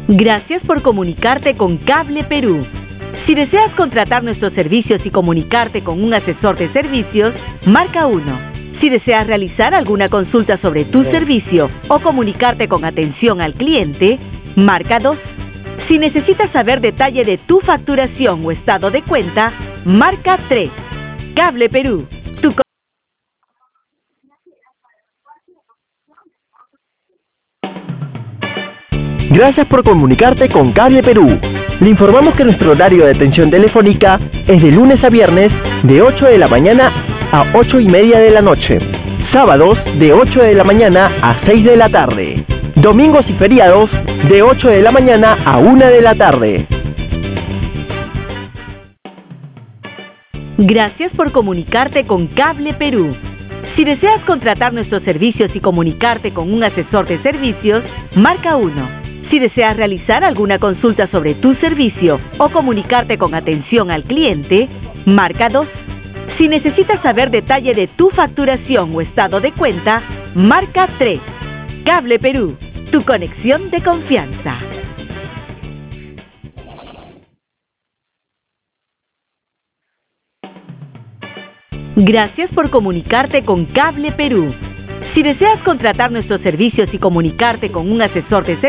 Gracias por comunicarte con Cable Perú. Si deseas contratar nuestros servicios y comunicarte con un asesor de servicios, marca 1. Si deseas realizar alguna consulta sobre tu servicio o comunicarte con atención al cliente, marca 2. Si necesitas saber detalle de tu facturación o estado de cuenta, marca 3. Cable Perú. Gracias por comunicarte con Cable Perú. Le informamos que nuestro horario de atención telefónica es de lunes a viernes de 8 de la mañana a 8:30 de la noche. Sábados de 8 de la mañana a 6 de la tarde. Domingos y feriados de 8 de la mañana a 1 de la tarde. Gracias por comunicarte con Cable Perú. Si deseas contratar nuestros servicios y comunicarte con un asesor de servicios, marca 1. Si deseas realizar alguna consulta sobre tu servicio o comunicarte con atención al cliente, marca 2. Si necesitas saber detalle de tu facturación o estado de cuenta, marca 3. Cable Perú, tu conexión de confianza. Gracias por comunicarte con Cable Perú. Si deseas contratar nuestros servicios y comunicarte con un asesor de servicios,